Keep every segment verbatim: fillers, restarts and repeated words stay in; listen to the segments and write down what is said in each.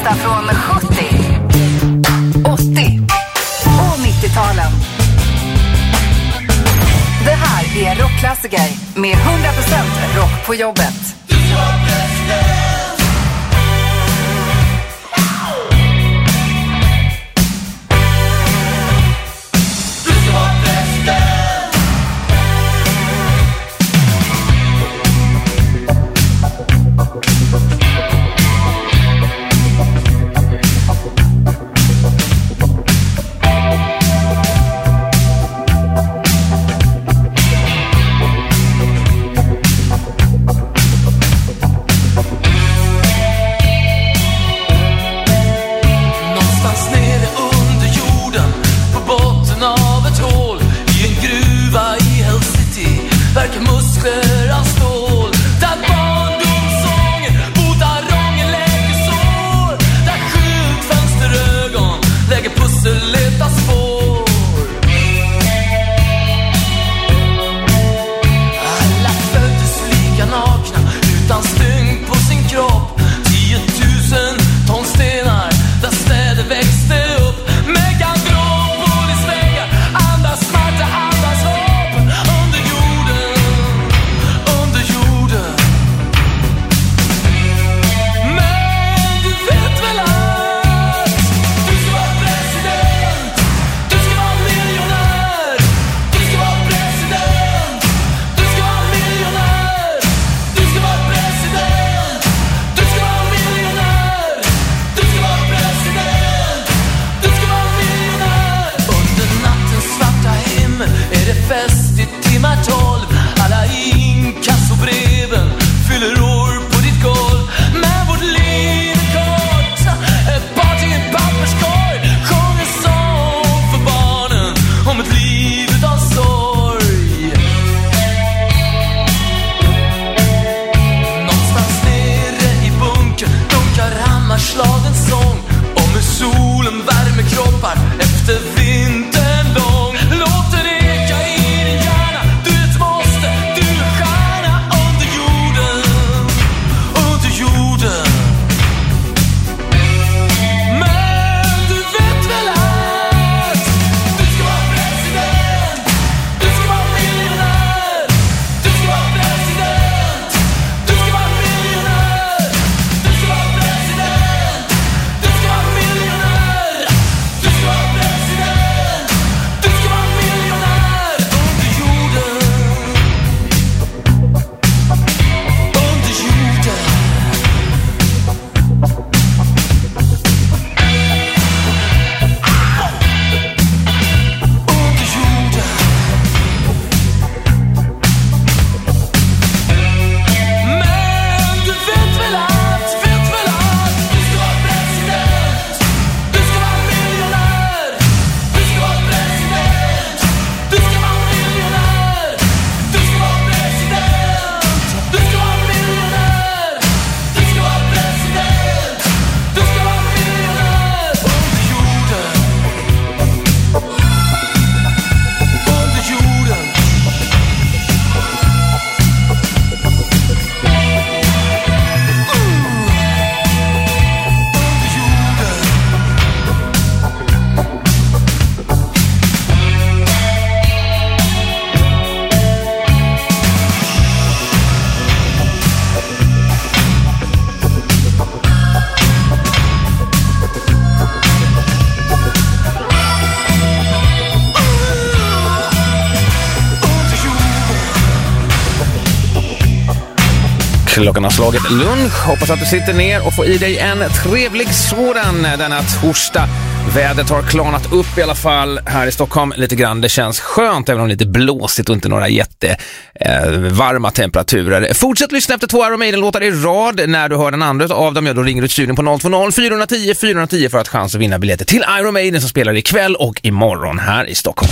bästa från sjuttio, åttio och nittio-talen. Det här är rockklassiker med hundra procent rock på jobbet. Klockan har slagit lunch. Hoppas att du sitter ner och får i dig en trevlig sådan denna torsdag. Vädret har klarnat upp i alla fall här i Stockholm lite grann. Det känns skönt även om lite blåsigt och inte några jätte eh, varma temperaturer. Fortsätt lyssna efter två Iron Maiden-låtar i rad. När du hör den andra av dem, ja, då ringer du till studion på noll två noll fyra ett noll fyra ett noll för att chans att vinna biljetter till Iron Maiden som spelar ikväll och imorgon här i Stockholm.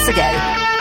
rockklassiker.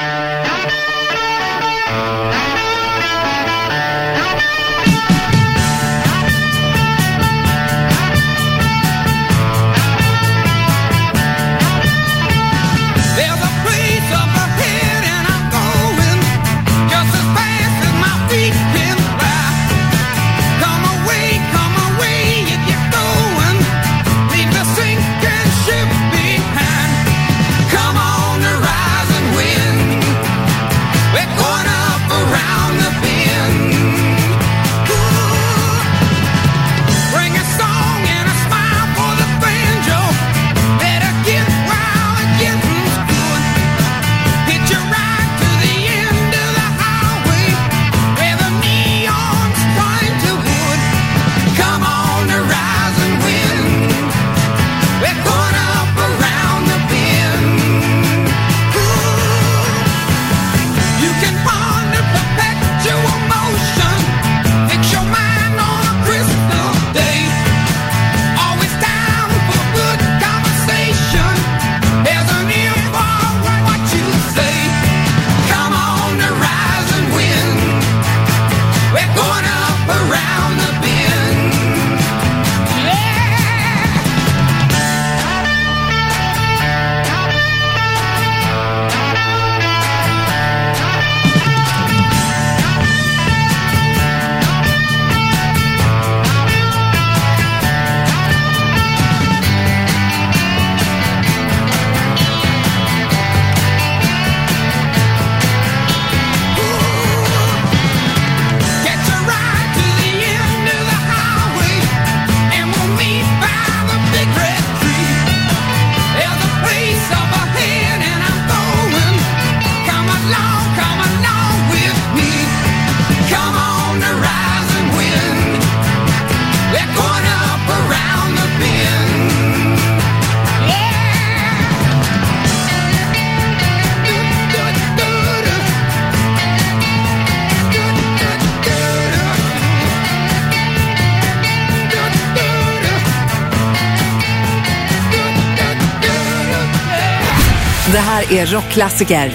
Det här är rockklassiker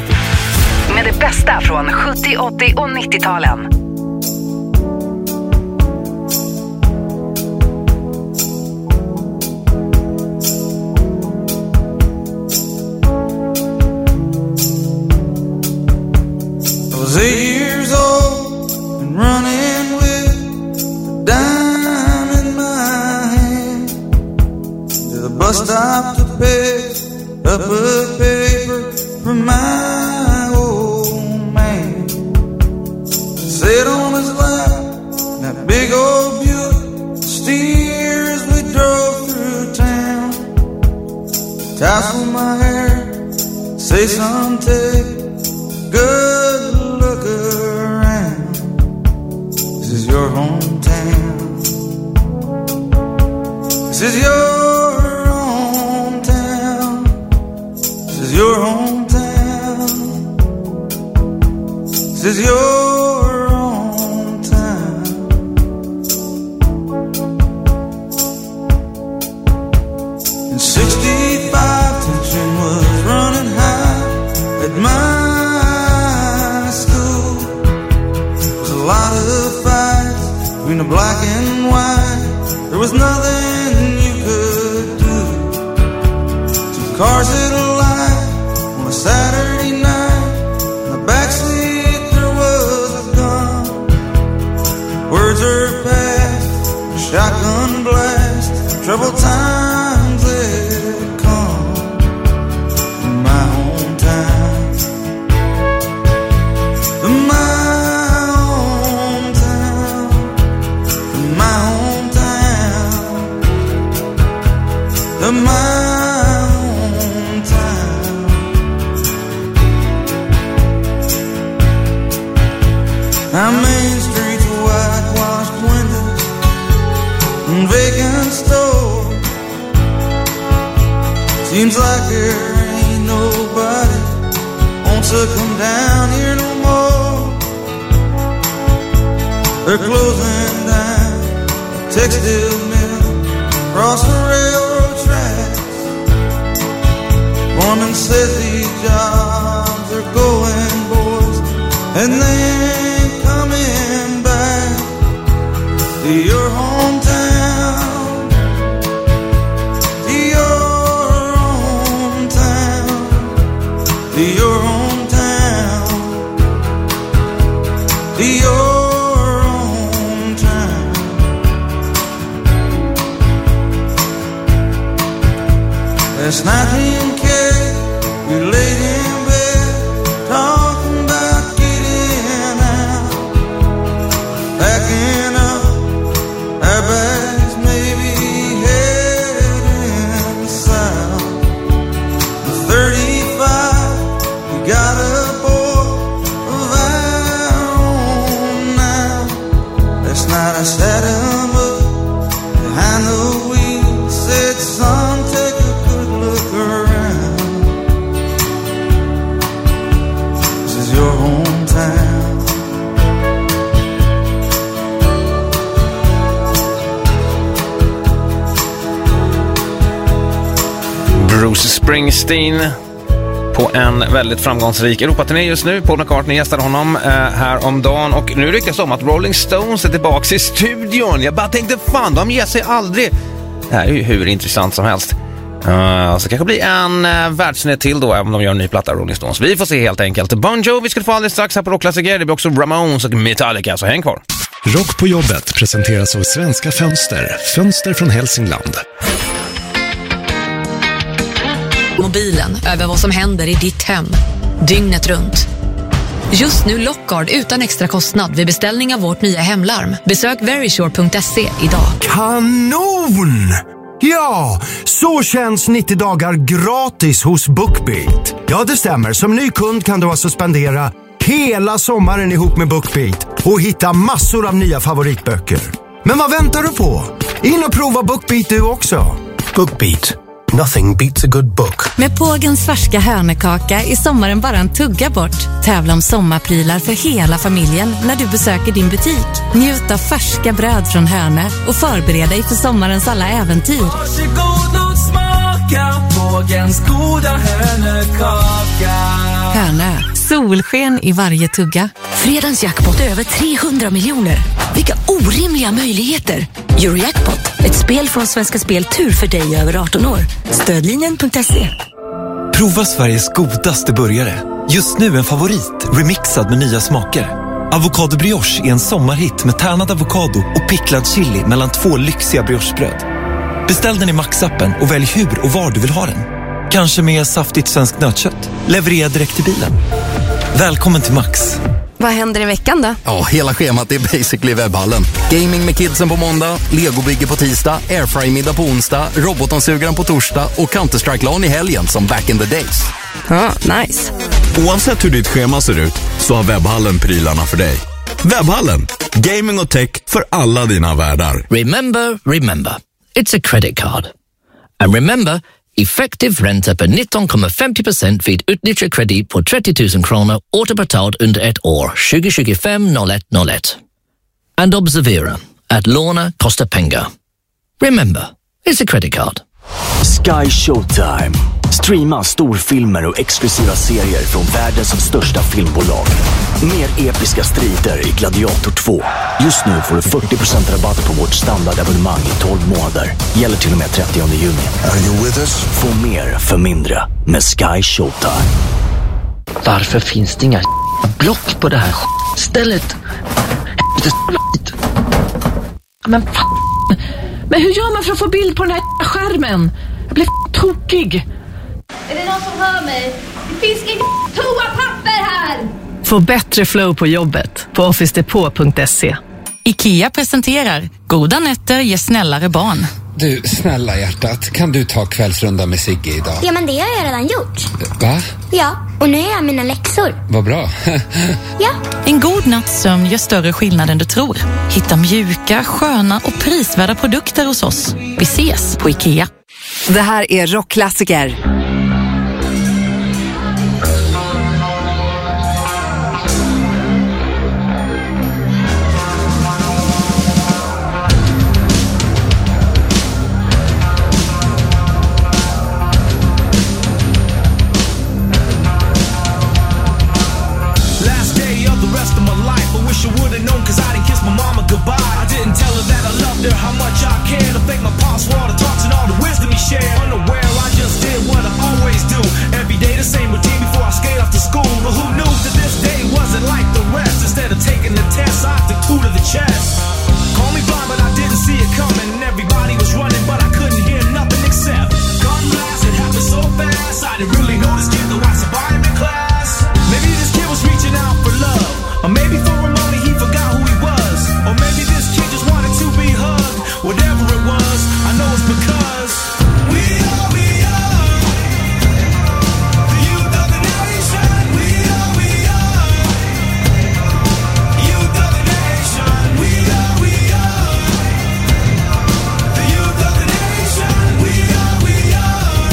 med det bästa från sjuttio, åttio och nittio-talen. I was eight years old and running with a dime in my hand to the bus stop to pick up a paper from my old man. Sit on his lap, that big old Buick steer as we drove through town. Tassel my hair, say some take good look around. This is your hometown. This is your hometown. This is your hometown. This is your hometown. In sixty-five, tension was running high at my school. There was a lot of fights between the black and white. There was nothing you could do. Two cars hit a light on a Saturday night. In the backseat there was a gun. Words are passed, a shotgun blast. Troubled times had come in my hometown. In my hometown. In my hometown. In my hometown. Our main streets, whitewashed windows and vacant stores. Seems like there ain't nobody wants to come down here no more. They're closing down a textile mill across the railroad tracks. Foreman says these jobs they're going, boys, and they ain't coming back to your hometown, to your hometown, to your hometown, to your last night in K, we laid in bed, talking about getting out, packing up our bags, maybe heading south. thirty-five, we got a boy of our own now. Last night I sat him up behind the wheel, said, son, take a look around. This is your hometown. Bruce Springsteen på en väldigt framgångsrik Europaturné just nu. Paul McCartney gästade honom eh, här om dagen och nu ryktas om att Rolling Stones är tillbaka i studion. Jag bara tänkte, fan, de ger sig aldrig. Det här är ju hur intressant som helst. Uh, så kanske blir en uh, världsturné till då, även om de gör en ny platta Rolling Stones. Vi får se helt enkelt. Bon Jovi ska få alldeles strax här på Rockklassiker. Det blir också Ramones och Metallica, så häng kvar. Rock på jobbet presenteras av Svenska Fönster. Fönster från Hälsingland. Mobilen över vad som händer i ditt hem. Dygnet runt. Just nu Lockguard utan extra kostnad vid beställning av vårt nya hemlarm. Besök verisure punkt se idag. Kanon! Ja, så känns nittio dagar gratis hos BookBeat. Ja, det stämmer. Som ny kund kan du alltså spendera hela sommaren ihop med BookBeat och hitta massor av nya favoritböcker. Men vad väntar du på? In och prova BookBeat du också. BookBeat. Nothing beats a good book. Med Pågens färska hörnekaka är sommaren bara en tugga bort. Tävla om sommarprylar för hela familjen när du besöker din butik. Njut av färska bröd från Hörne och förbered dig för sommarens alla äventyr. Varsågod och smaka Pågens goda hörnekaka. Hörne, solsken i varje tugga. Fredagens jackpot är över trehundra miljoner. Vilka orimliga möjligheter. Eurojackpot, ett spel från Svenska Spel Tur för dig över arton år. Stödlinjen punkt se. Prova Sveriges godaste burgare. Just nu en favorit, remixad med nya smaker. Avocado brioche är en sommarhit med tärnad avokado och picklad chili mellan två lyxiga briochebröd. Beställ den i Max-appen och välj hur och var du vill ha den. Kanske med saftigt svenskt nötkött. Leverera direkt till bilen. Välkommen till Max. Vad händer i veckan då? Ja, hela schemat är basically webbhallen. Gaming med kidsen på måndag, Lego-bygge på tisdag, airfryer-middag på onsdag, robotomsugaren på torsdag och Counter-Strike-LAN i helgen som back in the days. Ja, nice. Oavsett hur ditt schema ser ut så har webbhallen prylarna för dig. Webbhallen, gaming och tech för alla dina världar. Remember, remember, it's a credit card. And remember, effektiv ränta på nitton komma femtio procent vid utnyttjad kredit på trettio tusen kronor återbetalt under ett år tjugo tjugofem noll ett noll ett. And observera att låna kostar pengar. Remember, it's a credit card. Sky Showtime. Streama storfilmer och exklusiva serier från världens största filmbolag. Mer episka strider i Gladiator två. Just nu får du fyrtio procent rabatt på vårt standardabonnemang i tolv månader. Gäller till och med trettionde juni. Are you with us? Få mer för mindre med Sky Showtime. Varför finns det inga block på det här stället? Men fan. Men hur gör man för att få bild på den här skärmen? Jag blev tokig. Är det någon som hör mig? Det finns inget toapapper här! Få bättre flow på jobbet på office depot punkt se. IKEA presenterar Goda nätter ger snällare barn. Du, snälla hjärtat, kan du ta kvällsrunda med Sigge idag? Ja, men det har jag redan gjort. Va? Ja, och nu är jag mina läxor. Vad bra. Ja. En god natts sömn gör större skillnad än du tror. Hitta mjuka, sköna och prisvärda produkter hos oss. Vi ses på IKEA. Det här är Rockklassiker. kid that wants to buy him in class. Maybe this kid was reaching out for love, or maybe for a moment he forgot who he was, or maybe this kid just wanted to be hugged. Whatever it was, I know it's because we are, we are the youth of the nation. We are, we are youth of the nation. We are, we are the youth of the nation. We are, we are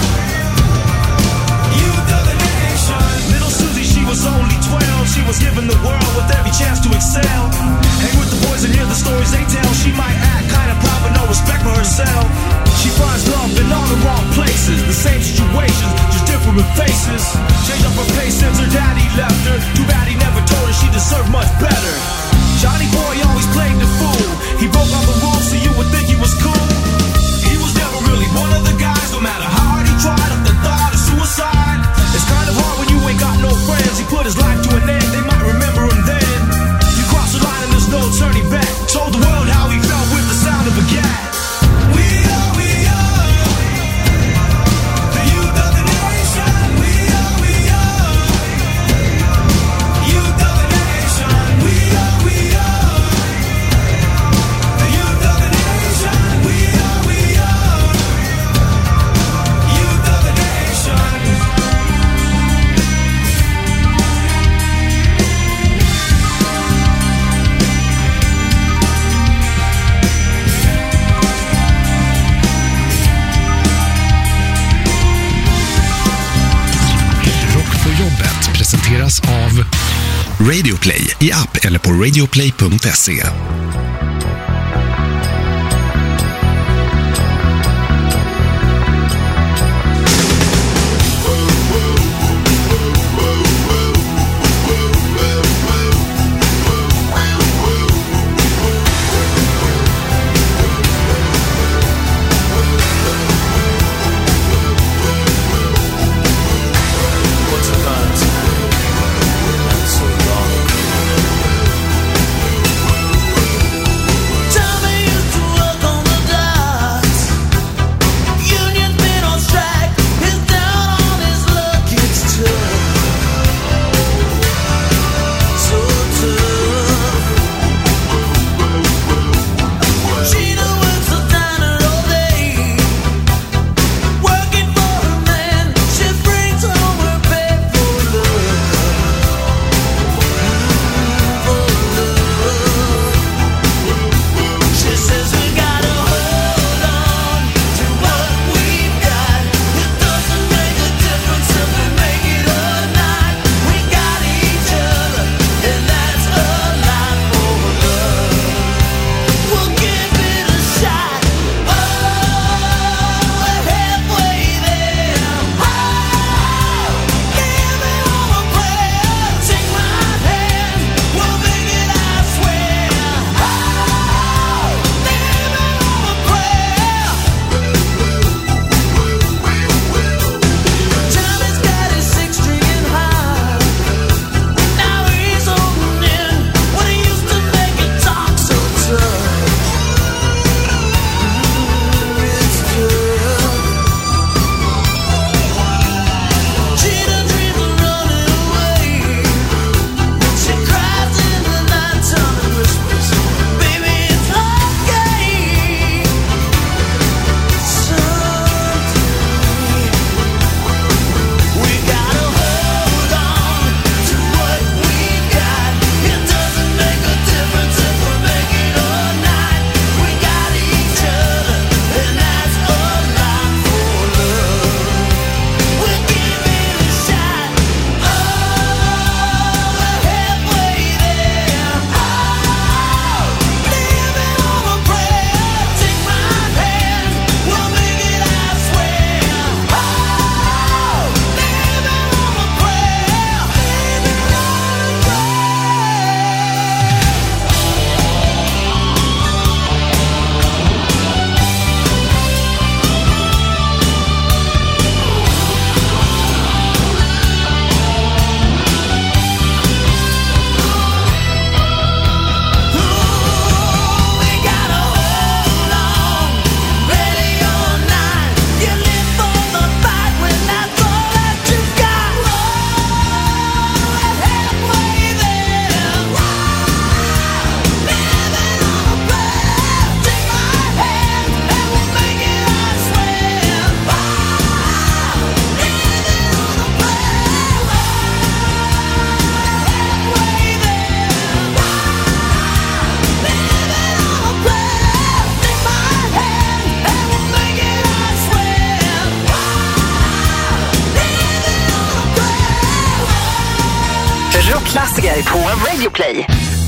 youth of the nation. Little Susie, she was only twelve. She was given the world with every chance to excel. Hang with the boys and hear the stories they tell. She might act kind of proud but no respect for herself. She finds love in all the wrong places. The same situations, just different faces. Changed up her pace since her daddy left her. Too bad he never told her she deserved much better. Johnny boy always played the fool. He broke all the rules so you would think he was cool. He was never really one of the guys. No matter how hard he tried, up the thought of suicide. It's kind of hard when you ain't got no friends. He put his life to an end, they might remember him then. You cross the line and there's no turning back. Told the world how he felt with the sound of a gat. We are, we are the youth of the nation. We are, we are youth of the nation. We are, we are the youth of the nation. We are, we are youth of the nation. Rock på jobbet presenteras av Radioplay i app eller på radioplay punkt se. So long. Rockklassiker på Radio Play.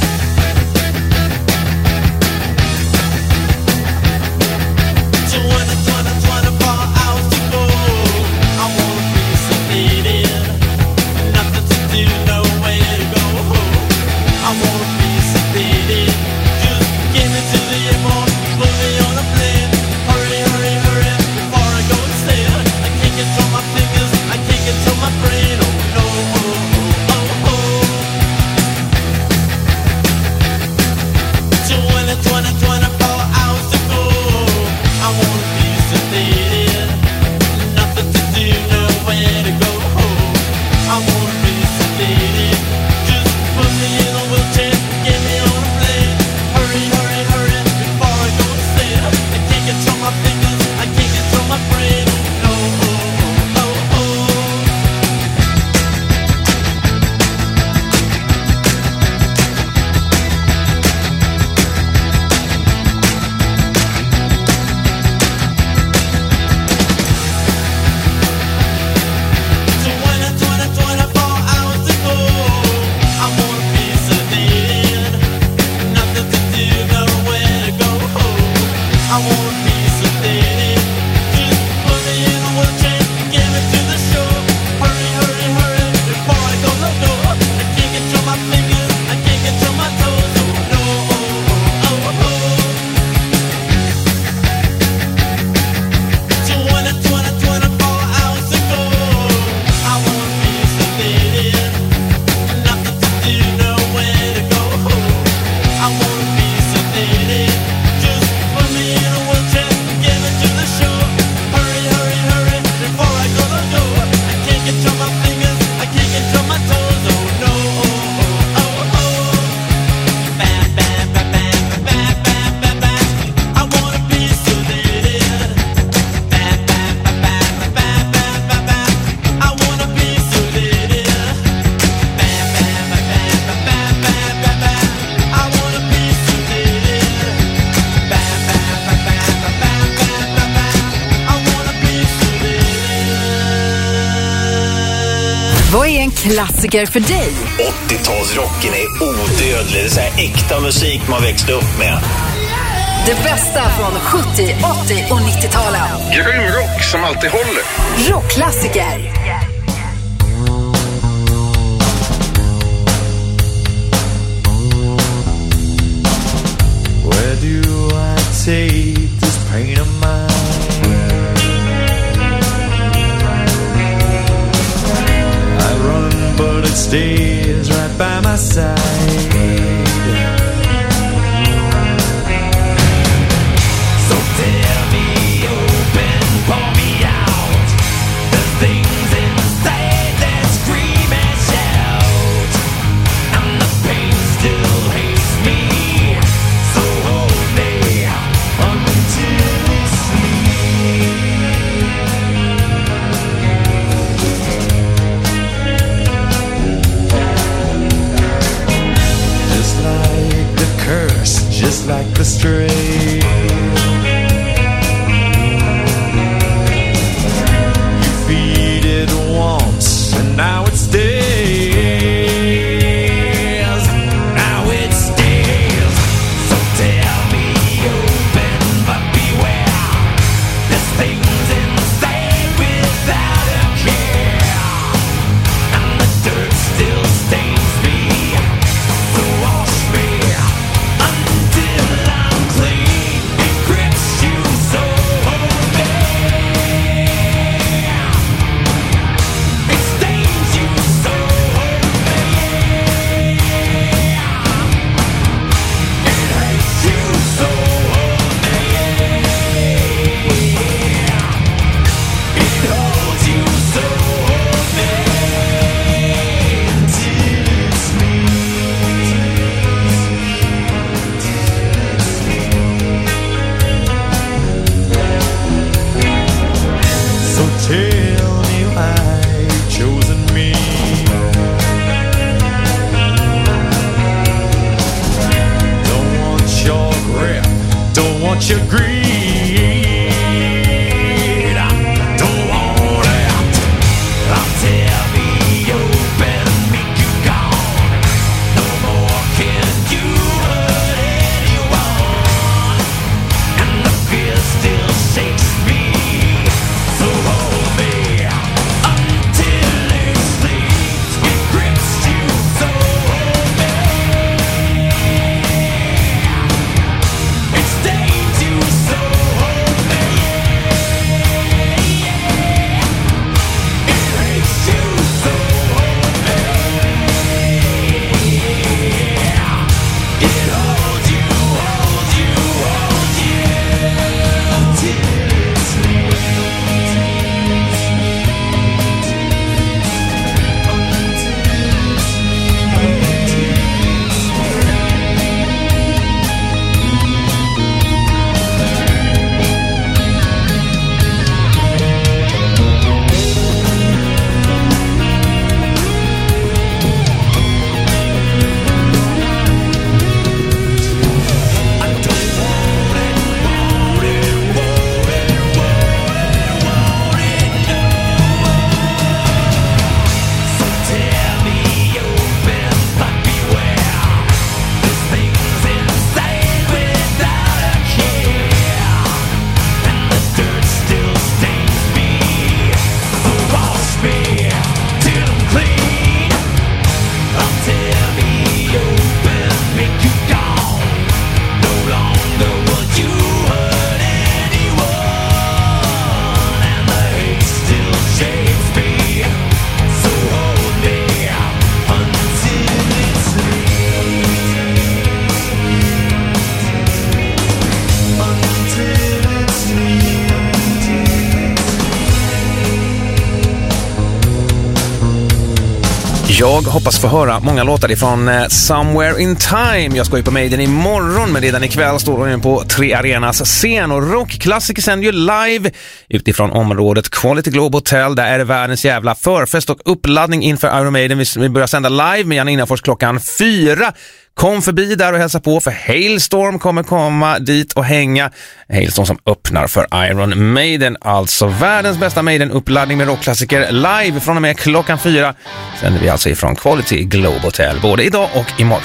Vad är en klassiker för dig? åttiotalsrocken är odödlig. Det är så här äkta musik man växte upp med. Det bästa från sjuttio, åttio och nittio-talen. Grym rock som alltid håller. Rockklassiker. Where do I take this pain of mine? I run but it stays right by my side. So tell me open, pour me out the things inside that scream and shout, and the pain still hates me. So hold me until we sleep. Just like the curse, just like the stray. You feed it once, and now it stays. Now it stays. So tell me open, but beware. There's things inside without a care, and the dirt still stains me. So wash me until I'm clean. Jag hoppas få höra många låtar ifrån eh, Somewhere in Time. Jag ska ju på Maiden imorgon, men redan ikväll står de på Tre Arenas scen. Och rockklassiker sänder ju live utifrån området Quality Globe Hotel. Där är det världens jävla förfest och uppladdning inför Iron Maiden. Vi, vi börjar sända live med Janne Innafors klockan fyra. Kom förbi där och hälsa på, för Hailstorm kommer komma dit och hänga. Hailstorm som öppnar för Iron Maiden. Alltså världens bästa Maiden-uppladdning med rockklassiker live från och med klockan fyra. Sänder vi alltså ifrån Quality Globe Hotel både idag och imorgon.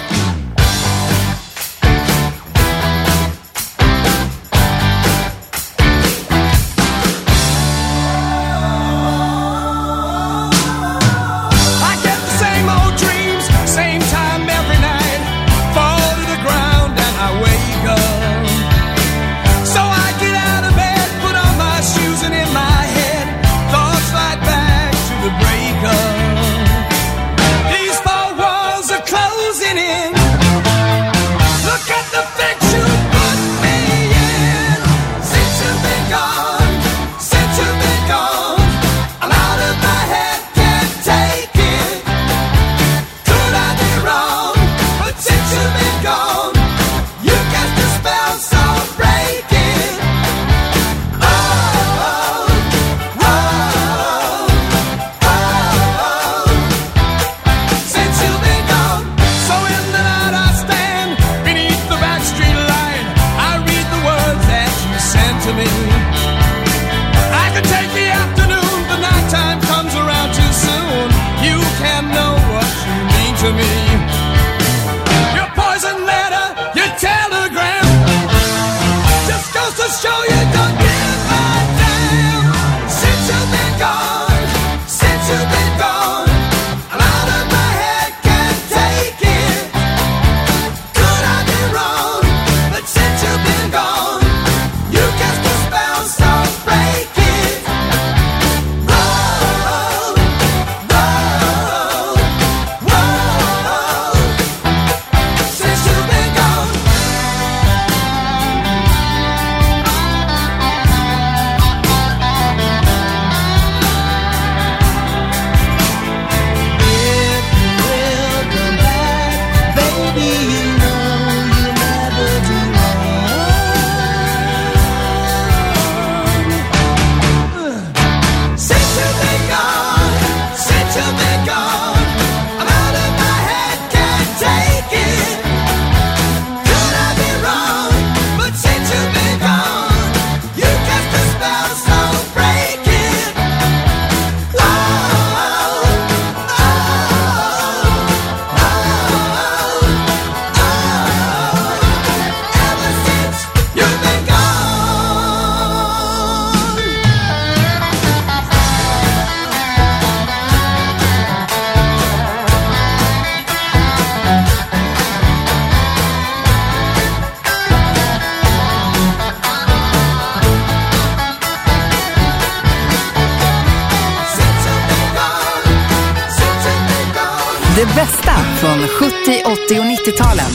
Det bästa från sjuttio, åttio och nittio-talen.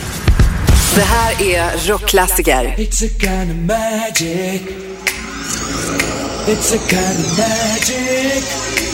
Det här är rockklassiker. It's a kind of magic. It's a kind of magic.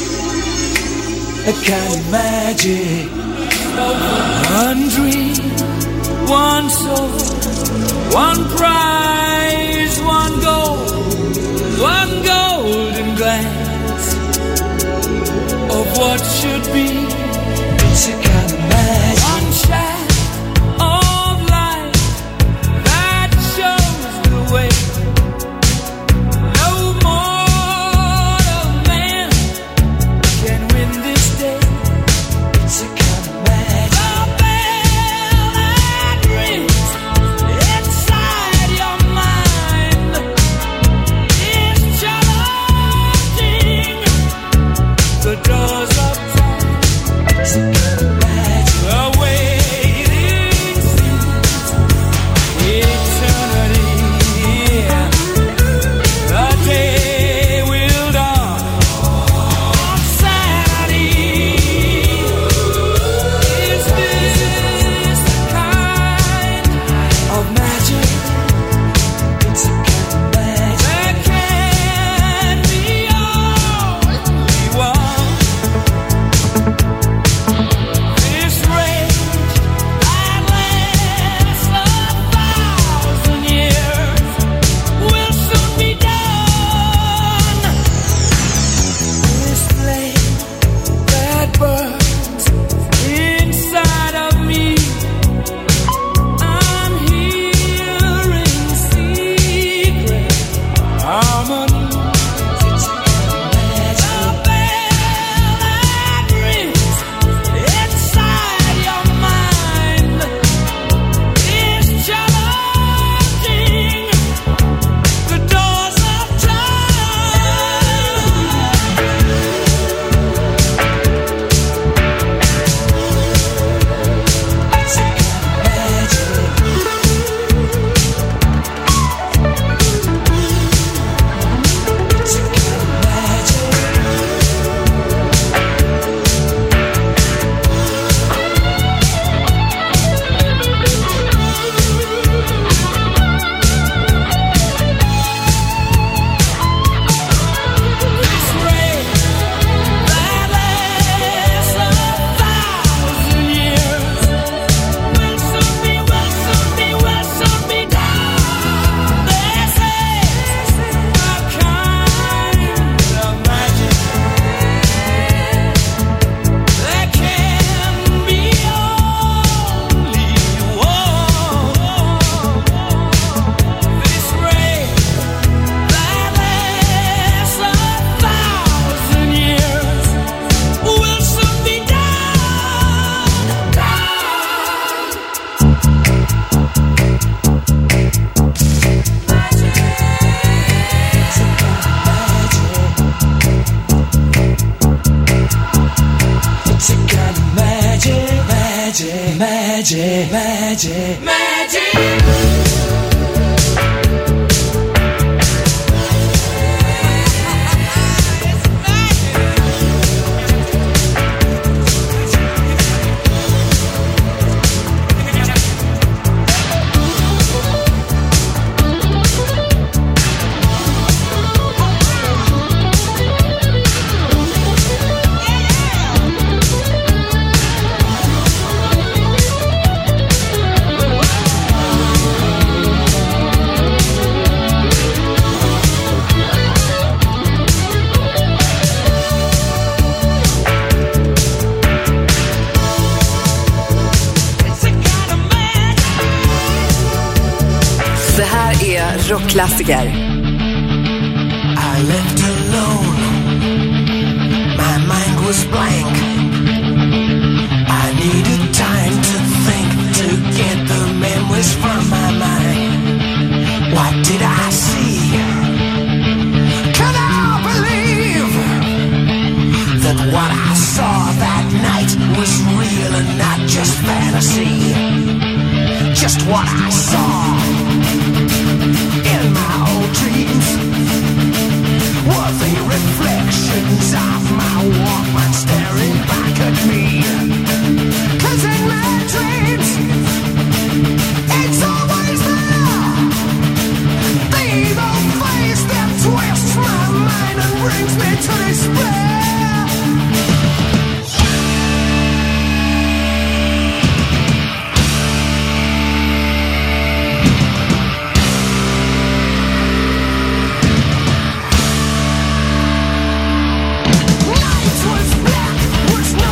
A kind of magic. One dream, one soul, one prize, one goal, one golden glance of what should be. It's a kind of magic. One shot of light that shows the way. No mortal man can win this day. It's a kind of magic. The bell that rings inside your mind is challenging the doors of time. magic, magic, magic. Rockklassiker. I left alone. My mind was blank. I needed time to think, to get the memories from my mind. What did I see? Can I believe that what I saw that night was real and not just fantasy? Just what I saw in my old dreams were the reflections of my Walkman staring back at me. 'Cause in my dreams it's always there, the evil face that twists my mind and brings me to despair. Was black, was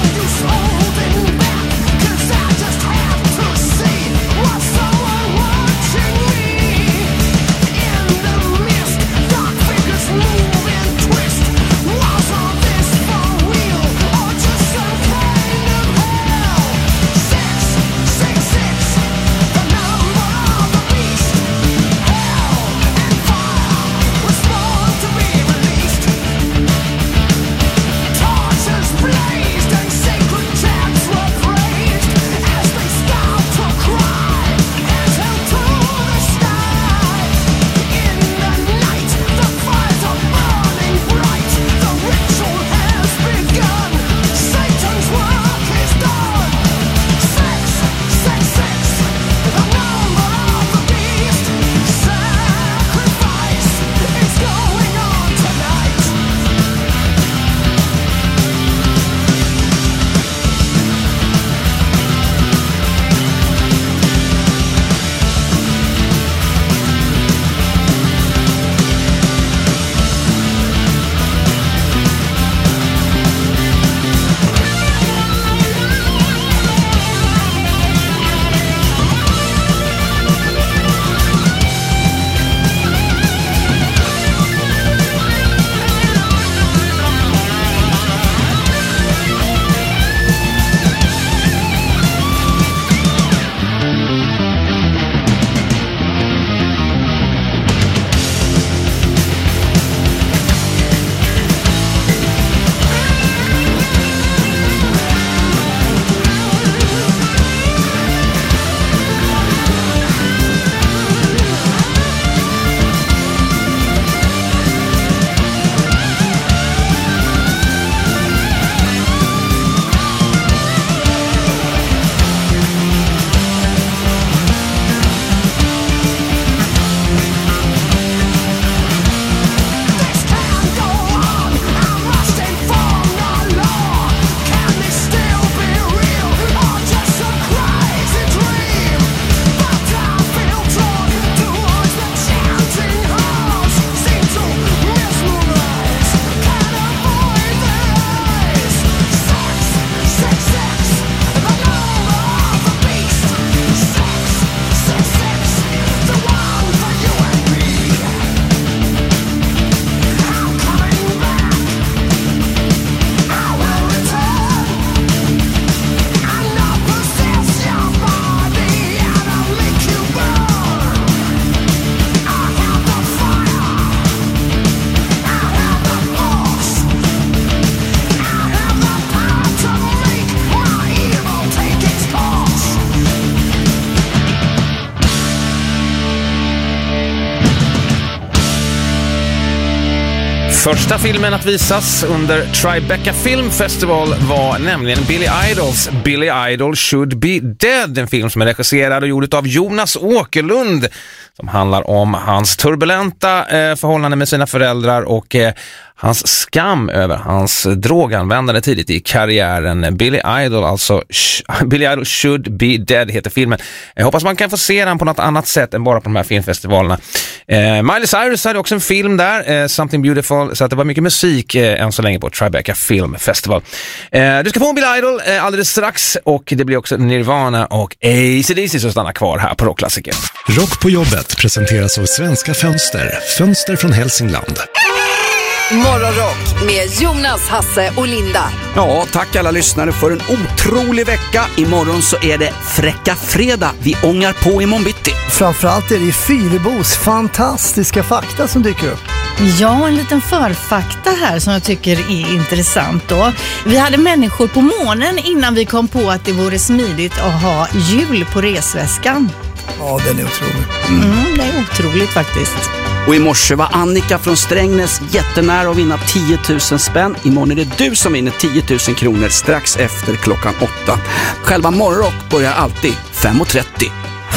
Första filmen att visas under Tribeca Film Festival var nämligen Billy Idols Billy Idol Should Be Dead, en film som är regisserad och gjord av Jonas Åkerlund, som handlar om hans turbulenta eh, förhållande med sina föräldrar och eh, hans skam över hans droganvändande tidigt i karriären. Billy Idol, alltså sh- Billy Idol Should Be Dead heter filmen. Jag hoppas man kan få se den på något annat sätt än bara på de här filmfestivalerna. Eh, Miley Cyrus hade också en film där, eh, Something Beautiful, så att det var mycket musik eh, än så länge på Tribeca Film Festival. Eh, du ska få en Billy Idol eh, alldeles strax, och det blir också Nirvana och A C D C som stannar kvar här på Rockklassiker. Rock på jobbet presenteras av Svenska Fönster. Fönster från Hälsingland. Morgonrock med Jonas, Hasse och Linda. Ja, tack alla lyssnare för en otrolig vecka. Imorgon så är det Fräcka fredag. Vi ångar på i Monbitti. Framförallt är det Fyrebos fantastiska fakta som dyker upp. Ja, en liten förfakta här som jag tycker är intressant då. Vi hade människor på månen innan vi kom på att det vore smidigt att ha hjul på resväskan. Ja, den är otrolig. Mm, mm det är otroligt faktiskt. Och i morse var Annika från Strängnäs jättenära att vinna tio tusen spänn. Imorgon är det du som vinner tio tusen kronor strax efter klockan åtta. Själva Morgonrock börjar alltid fem och trettio.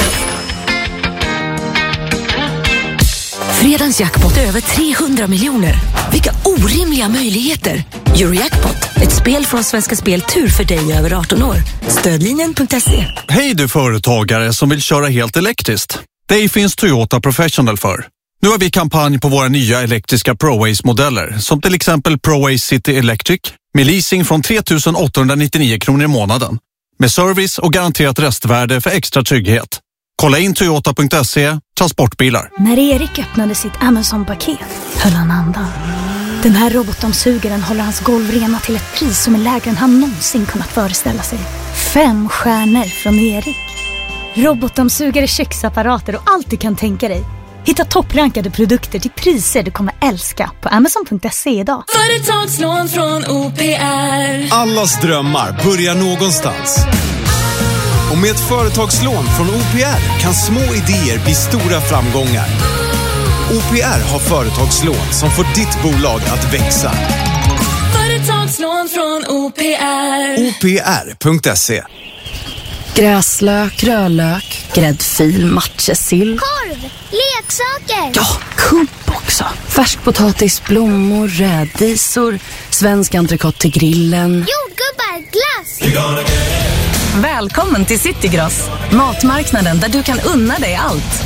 Fredagens jackpot är över trehundra miljoner. Vilka orimliga möjligheter! Eurojackpot, ett spel från Svenska Spel Tur för dig över arton år. Stödlinjen punkt se. Hej du företagare som vill köra helt elektriskt. Det finns Toyota Professional för. Nu har vi kampanj på våra nya elektriska ProAce-modeller, som till exempel ProAce City Electric, med leasing från tre tusen åttahundranittionio kronor i månaden. Med service och garanterat restvärde för extra trygghet. Kolla in Toyota punkt se, transportbilar. När Erik öppnade sitt Amazon-paket höll han andan. Den här robotdammsugaren håller hans golv rena till ett pris som är lägre än han någonsin kunnat föreställa sig. Fem stjärnor från Erik. Robotdammsugare, köksapparater och allt du kan tänka dig. Hitta topprankade produkter till priser du kommer älska på Amazon punkt se idag. Företagslån från O P R. Allas drömmar börjar någonstans. Och med ett företagslån från O P R kan små idéer bli stora framgångar. O P R har företagslån som får ditt bolag att växa. Företagslån från O P R. O P R punkt se. Gräslök, rödlök, gräddfil, matjessill. Korv, leksaker. Ja, kubb också. Färskpotatis, blommor, rädisor, svensk entrecote till grillen. Jordgubbar, glass. Välkommen till Citygross, matmarknaden där du kan unna dig allt.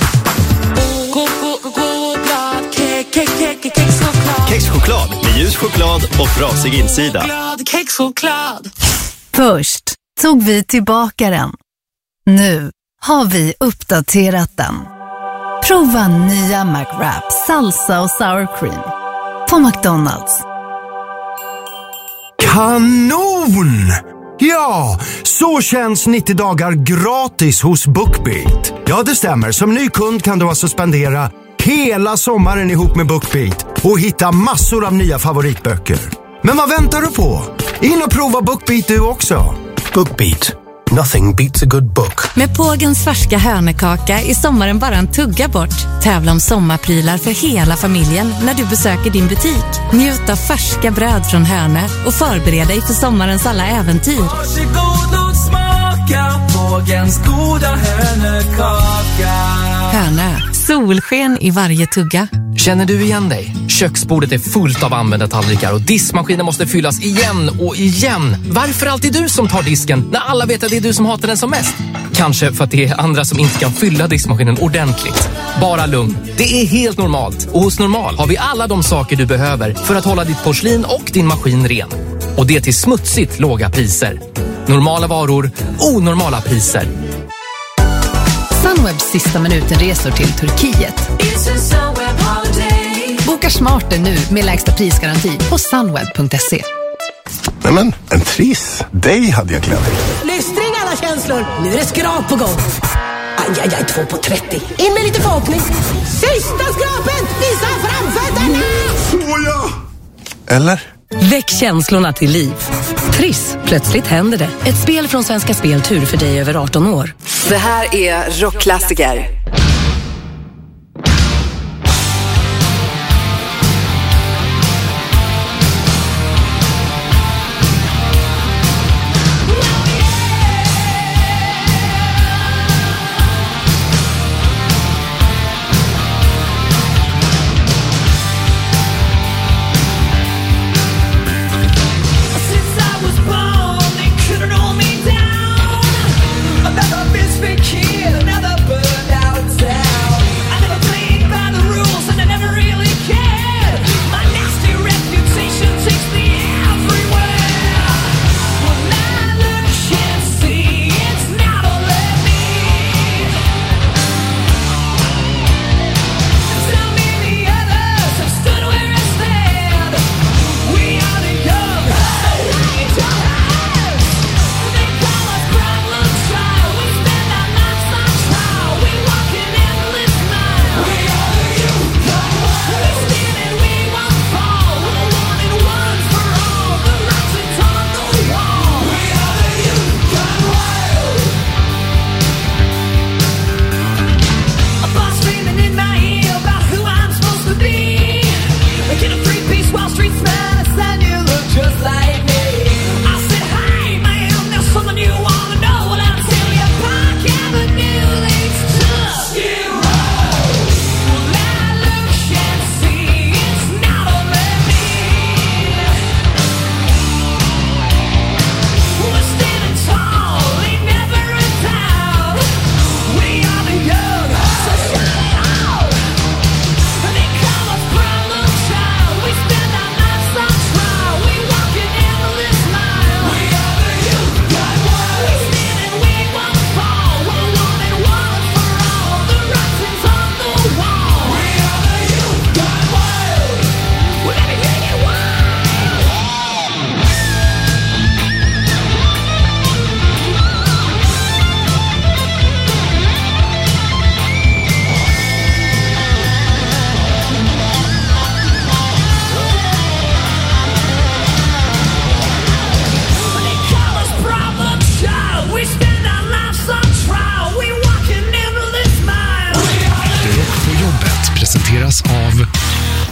Kexchoklad med ljus choklad och frasig insida. Kexchoklad. Först tog vi tillbaka den. Nu har vi uppdaterat den. Prova nya McWrap, salsa och sour cream på McDonald's. Kanon! Ja, så känns nittio dagar gratis hos BookBeat. Ja, det stämmer. Som ny kund kan du alltså spendera hela sommaren ihop med BookBeat och hitta massor av nya favoritböcker. Men vad väntar du på? In och prova BookBeat du också. BookBeat. Nothing beats a good book. Med Pågens färska hörnekaka är sommaren bara en tugga bort. Tävla om sommarprylar för hela familjen när du besöker din butik. Njut av färska bröd från Hörne och förbered dig för sommarens alla äventyr. Varsågod och smaka Pågens goda hörnekaka. Hörne, solsken i varje tugga. Känner du igen dig? Köksbordet är fullt av använda tallrikar och diskmaskinen måste fyllas igen och igen. Varför alltid du som tar disken när alla vet att det är du som hatar den som mest? Kanske för att det är andra som inte kan fylla diskmaskinen ordentligt. Bara lugn. Det är helt normalt. Och hos Normal har vi alla de saker du behöver för att hålla ditt porslin och din maskin ren. Och det till smutsigt låga priser. Normala varor, onormala priser. Sunwebs sista minuten-resor till Turkiet. Boka smarter nu med lägsta prisgaranti på sunweb punkt se. Nämen, en tris. Dig hade jag glömt. Lystring alla känslor. Nu är det skrap på gång. Aj, aj, aj, två på trettio. In med lite förhoppning. Sista skrapet! Visa framfötterna! Såja! Eller? Väck känslorna till liv. Triss, plötsligt händer det. Ett spel från Svenska Spel Tur för dig över arton år. Det här är Rockklassiker.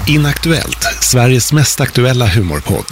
Inaktuellt, Sveriges mest aktuella humorpodd.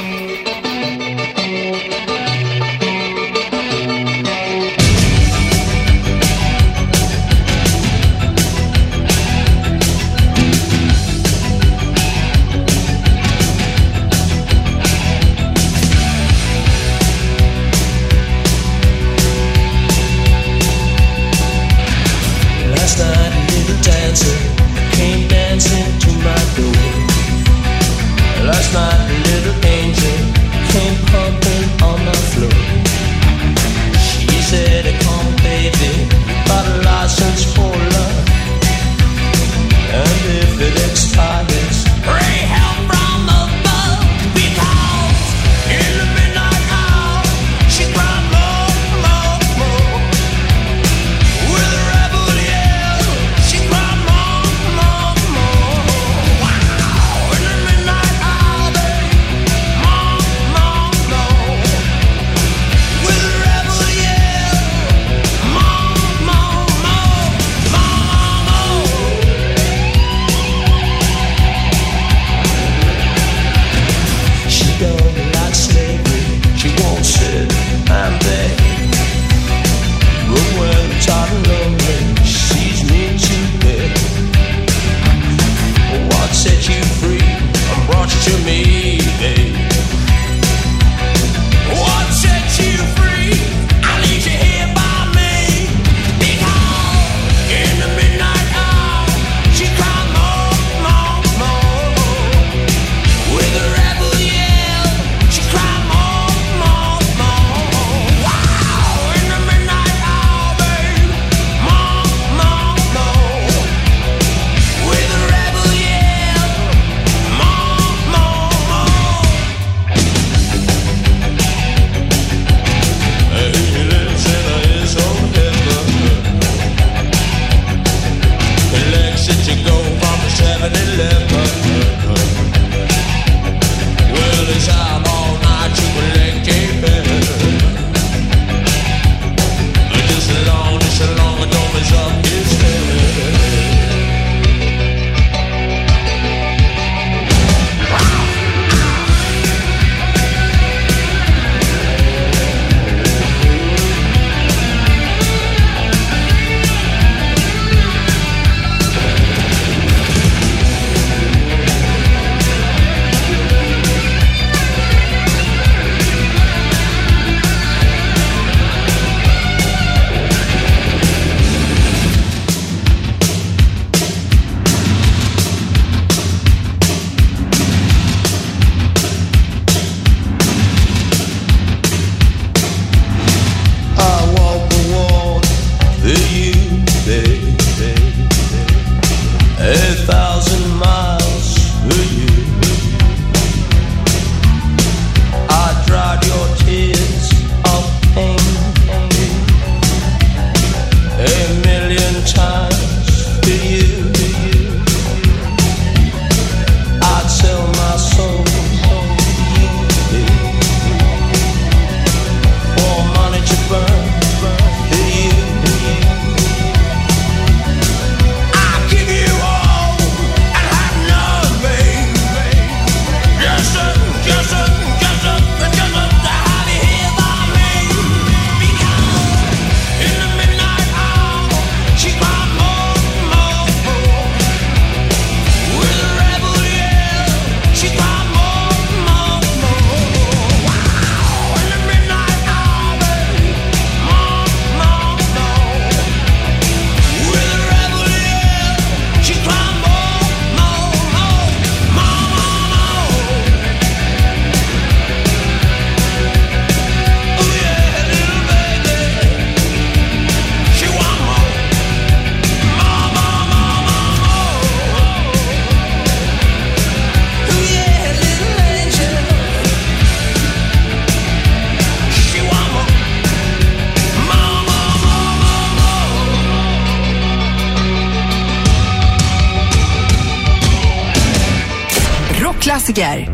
Klassiker.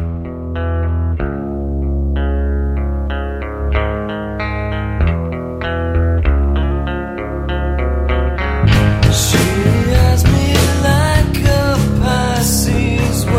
She has me like a Pisces.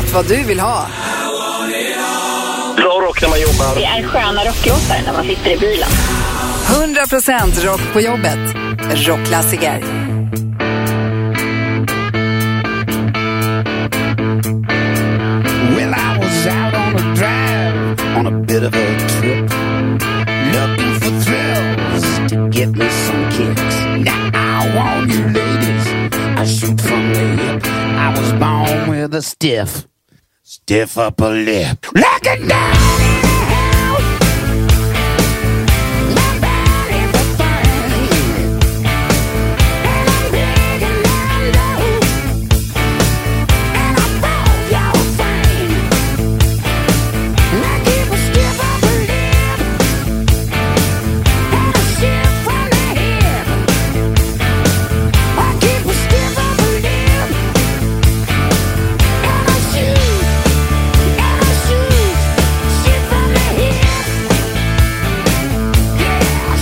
Vet vad du vill ha. Bra rock när man jobbar. Det är sköna rocklåtar när man sitter i bilen. hundra procent rock på jobbet. Rockklassiker. Well, I was out on a drive, on a bit of a trip, looking for thrills to give me some kicks. Now I want you ladies, I shoot from the hip. I was born with a stiff, stiff upper lip. Look it down!